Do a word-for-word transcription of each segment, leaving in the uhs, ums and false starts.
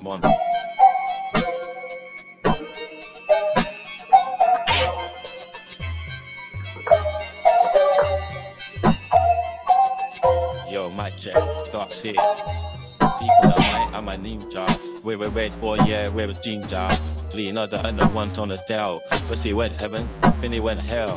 Come on. Yo, mic check, starts here. People are I'm a ninja. We're a red boy, yeah, we're a ginger. Leonardo and the ones on the Dell. But see, went heaven, Finny went hell.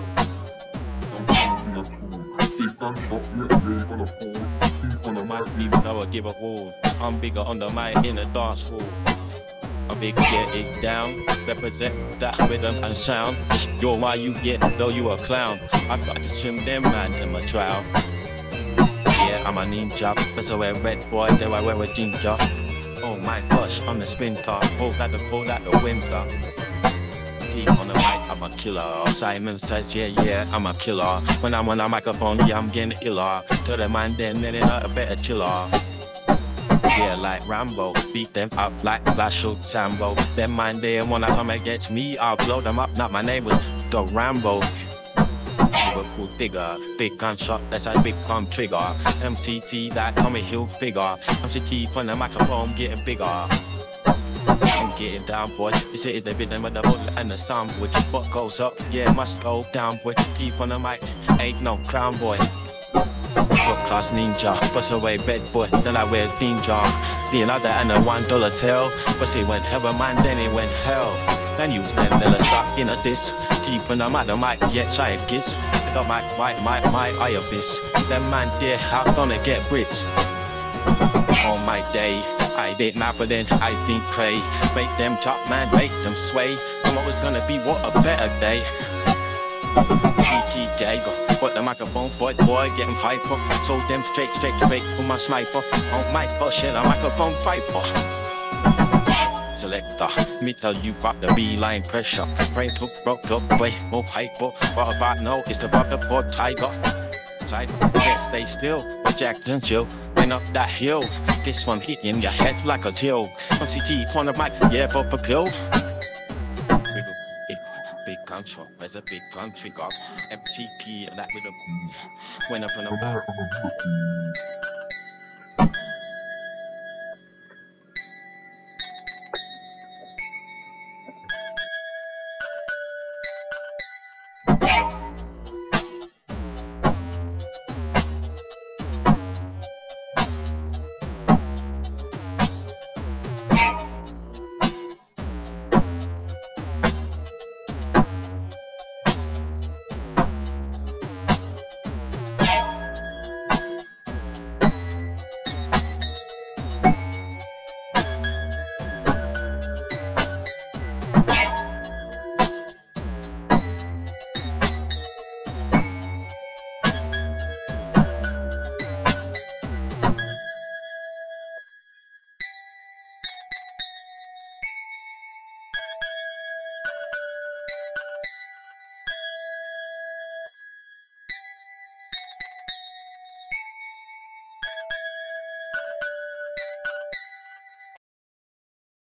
Big gun pop, yeah, yeah, on the phone. Deep on the mic, even though I give a wall. I'm bigger on the mic in the dance hall. I'm big, get it down. Represent that rhythm and sound. You're why you get, though you a clown. I thought to swim them man in my trial. Yeah, I'm a ninja. That's a red boy, there I wear a ginger. Oh my gosh, I'm a sprinter. Hold that the fall out the winter. Deep on the mic, I'm a killer. Simon says, yeah, yeah, I'm a killer. When I'm on a microphone, yeah, I'm getting iller. Tell the man then, then they're not a better chiller. Yeah, like Rambo, beat them up like Flash or Sambo. Them mind they wanna come against me, I'll blow them up. Not my name was Dog Rambo. Liverpool digger, big gunshot, that's a big gun trigger. M C T, that Tommy Hill figure. M C T from the microphone getting bigger. I'm getting down, boy. You see it, they been them with the bullet and the sandwich. What goes up, yeah, must go down, boy. Keep on the mic, ain't no crown, boy. Top class ninja, bust away bed boy, then I wear ninja. Being out there and a one dollar tail. But he went heaven man, then he went hell. Then you stand there stuck in a diss. Keeping them at the mic, yet shy of kiss. The mic, my, my, my eye of this. Them man there, how gonna get Brits? On my day, I did not, but then I think pray. Make them top man, make them sway. And what was gonna be, what a better day. G T J, got the microphone, boy, boy, getting hyper. Told them straight, straight, straight for my sniper. On my bullshit, a microphone viper. Selector, me tell you about the beeline pressure. Brain took, broke up, way more hyper. What about no, it's the brother for Tiger. Tiger, can't stay still, but Jack and chill. Went up that hill, this one hit in your head like a chill. On C T, on the mic, yeah, for a pill. Big gunshot, there's a big gun trigger. M T P, that with a when up on a